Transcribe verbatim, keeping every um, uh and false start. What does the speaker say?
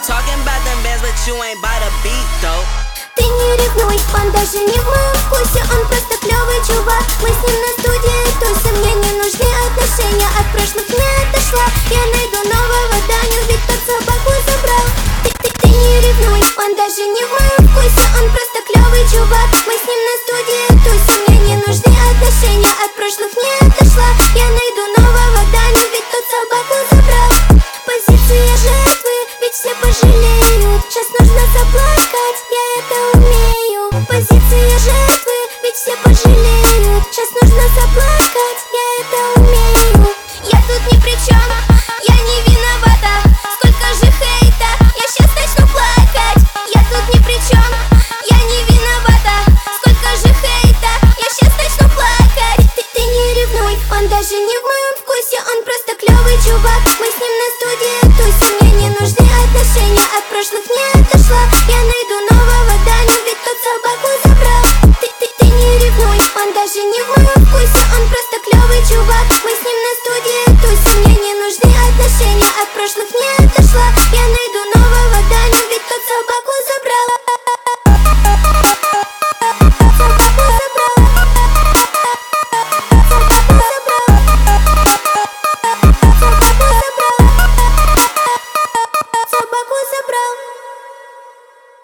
talking about them bands, but you ain't by the beat, though. Ты не ревнуй, он даже не в моем вкусе, он просто клевый чувак. Мы с ним на студии тусим, мне не нужны отношения, от прошлых не отошла. Я найду нового Даню, ведь тот собаку забрал. Ты, ты, ты не ревнуй, он даже не в моем вкусе, он просто клевый чувак. Мы с ним на студии тусим, мне не нужны отношения, от прошлых не отошла. Я найду нового Даню, ведь тот собаку забрал. Позиция жертвы, ведь все пожалеют. Сейчас нужно заплакать, я это умею. Позиция жертвы, ведь все пожалеют. Сейчас нужно заплакать, я это умею. Я тут ни при чем, я не виновата. Сколько же хейта, я сейчас начну плакать. Я тут ни при чем, я не виновата. Сколько же хейта, я сейчас начну плакать. Ты, ты не ревнуй, он даже не в моем вкусе, он просто клевый чувак. Мы с ним на студии тусим, мне не нужны отношения, от прошлых не